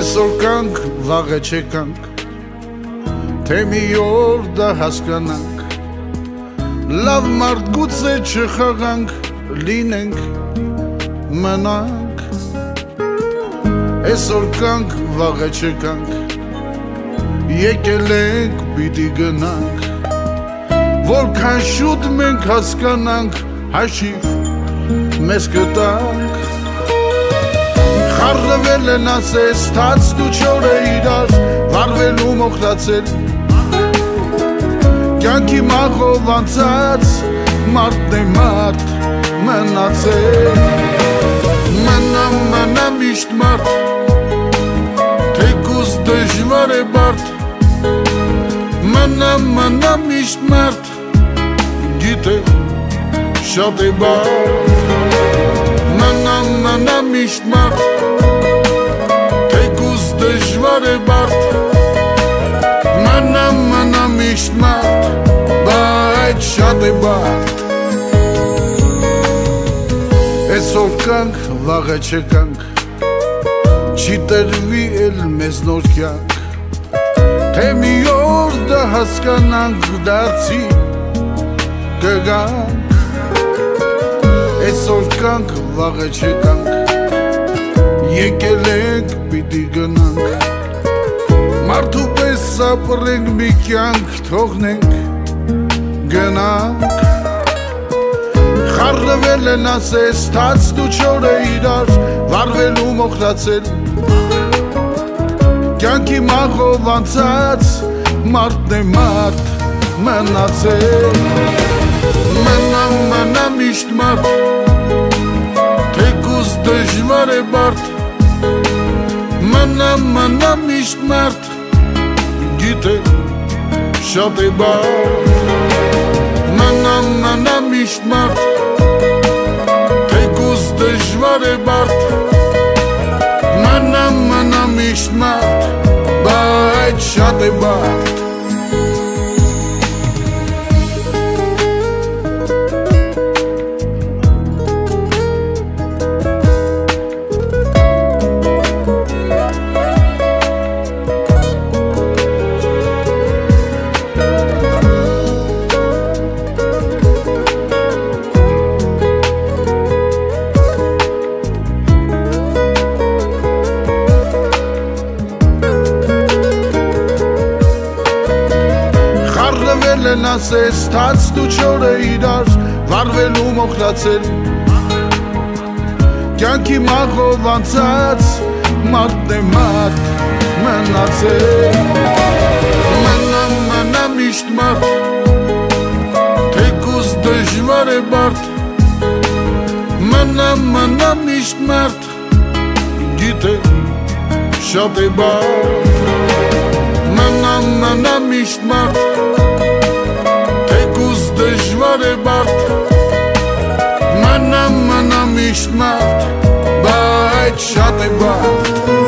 Այսօր կանք, վաղը չեկանք, թե մի օր դա հասկանանք, լավ մարդ գուցե չխաղանք, լինենք, մնանք, այսօր կանք, վաղը չեկանք, եկել ենք, պիտի գնանք, որքան շուտ մենք հասկանանք, հաշիվ մեզ կտանք, խառնվել են ասես, թաց դու չորը իրար, վարվելու մոխրացել, կյանքի մաղով անցած, մարդն է մարդ, մնացել, մնա միշտ մարդ, թեկուզ դժվար է բարդ, մնա միշտ մարդ, գիտե շատ է բարդ, մնա միշտ մարդ, թեկուզ դժվար է բարդ, մնա միշտ մարդ, բայց շատ է բարդ, այսօր կանք, վաղը չեկանք, չի տրվի էլ մեզ նոր կյանք, թե մի օր դա հասկանանք, դարձի կգանք, այսօր կանք, վաղը չեկանք, եկել ենք, պիտի գնանք, մարդու պես ապրենք մի կյանք, թողնենք, գնանք, խառնվել են ասես, թաց դու չորը իրար, վարվելու մոխրացել, կյանքի մաղով անցած, մարդն է մարդ, մնացել, մնա միշտ մարդ, թեկուզ դժվար է բարդ, մնա միշտ մարդ, գիտե շատ է բարդ, մնա միշտ մարդ, թեկուզ դժվար է բարդ, մնա միշտ մարդ, բայց շատ է բարդ, են ասես, թաց դու չորը իրար, վարվելու մոխրացել, կյանքի մաղով անցած, մարդն է մարդ, մնացել, մնա միշտ մարդ, թեկուզ դժվար է բարդ, մնա միշտ մարդ, գիտե շատ է բարդ, մնա միշտ մարդ, դժվար է բարդ, մնա միշտ մարդ, բայց շատ է բարդ,